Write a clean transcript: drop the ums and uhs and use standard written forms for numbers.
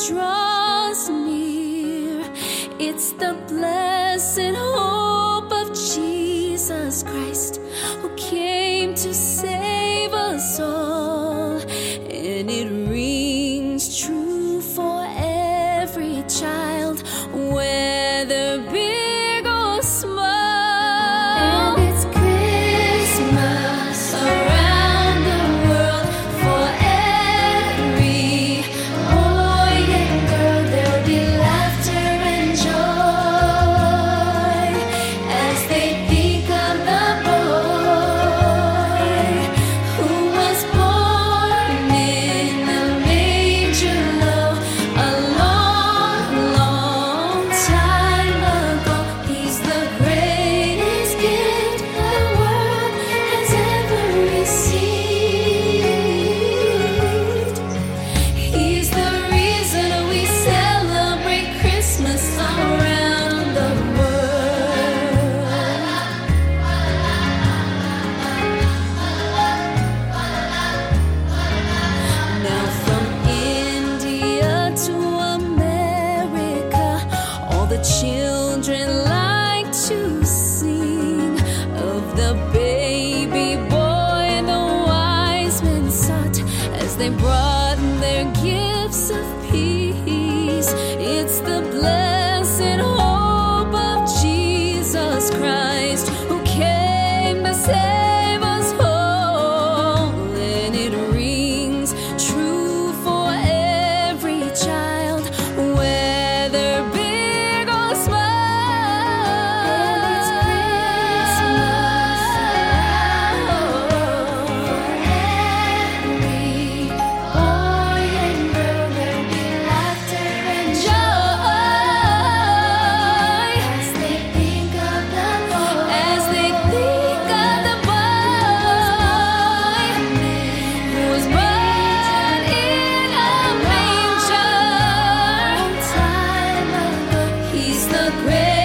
draws near. It's the blessed hope of Jesus Christ, who came to save us all. And it rings true for every child, whether big or small. And it's Christmas around the world for every boy and girl. There'll be laughter and joy as they think of the boy who was born in the manger low a long, long time ago. He's the greatest gift the world has ever received. He's the reason we celebrate Christmas around the world. Now from India to America, all the children like to sing of the baby boy the wise men sought as they brought their gifts of peace. It's the blessed hope of Jesus Christ, who came to save us all. And it rings true for every child, whether big or small. And it's Christmas for every boy and girl. There'll be laughter and joy as they think of the boy, who was born in a manger. He's the great